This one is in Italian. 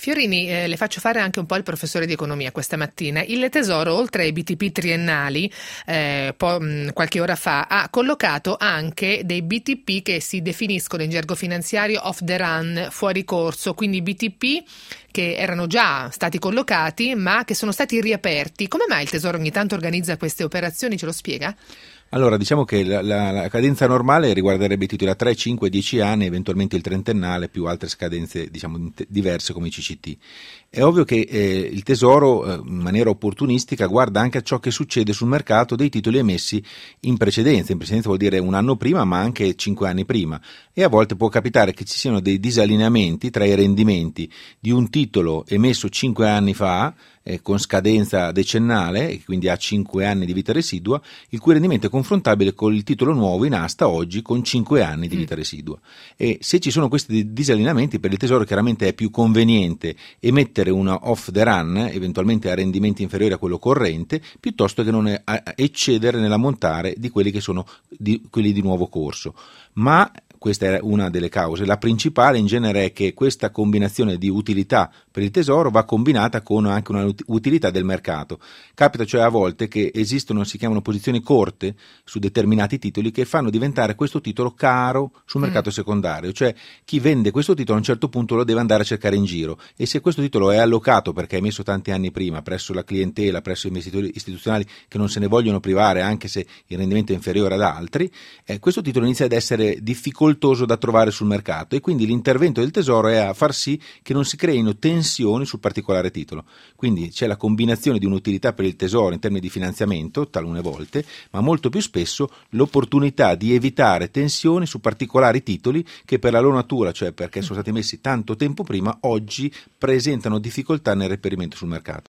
Fiorini, le faccio fare anche un po' il professore di economia questa mattina. Il Tesoro, oltre ai BTP triennali, qualche ora fa, ha collocato anche dei BTP che si definiscono in gergo finanziario off the run, fuori corso, quindi BTP che erano già stati collocati ma che sono stati riaperti. Come mai il Tesoro ogni tanto organizza queste operazioni? Ce lo spiega? Allora, diciamo che la cadenza normale riguarderebbe i titoli a 3, 5, 10 anni, eventualmente il trentennale, più altre scadenze diverse come i CCT. È ovvio che il Tesoro in maniera opportunistica guarda anche a ciò che succede sul mercato dei titoli emessi in precedenza. In precedenza vuol dire un anno prima, ma anche 5 anni prima. E a volte può capitare che ci siano dei disallineamenti tra i rendimenti di un titolo emesso 5 anni fa, con scadenza decennale, e quindi ha 5 anni di vita residua, il cui rendimento è confrontabile con il titolo nuovo in asta oggi con 5 anni di vita residua. E se ci sono questi disallineamenti, per il Tesoro chiaramente è più conveniente emettere una off the run, eventualmente a rendimenti inferiori a quello corrente, piuttosto che non eccedere nell'ammontare di quelli che sono quelli di nuovo corso. Ma questa è una delle cause. La principale in genere è che questa combinazione di utilità per il Tesoro va combinata con anche una utilità del mercato. Capita cioè a volte che esistono, si chiamano posizioni corte su determinati titoli che fanno diventare questo titolo caro sul mercato secondario, cioè chi vende questo titolo a un certo punto lo deve andare a cercare in giro, e se questo titolo è allocato perché è emesso tanti anni prima presso la clientela, presso investitori istituzionali che non se ne vogliono privare anche se il rendimento è inferiore ad altri, questo titolo inizia ad essere difficoltoso da trovare sul mercato, e quindi l'intervento del Tesoro è a far sì che non si creino tensioni sul particolare titolo. Quindi c'è la combinazione di un'utilità per il Tesoro in termini di finanziamento talune volte, ma molto più spesso l'opportunità di evitare tensioni su particolari titoli che per la loro natura, cioè perché sono stati messi tanto tempo prima, oggi presentano difficoltà nel reperimento sul mercato.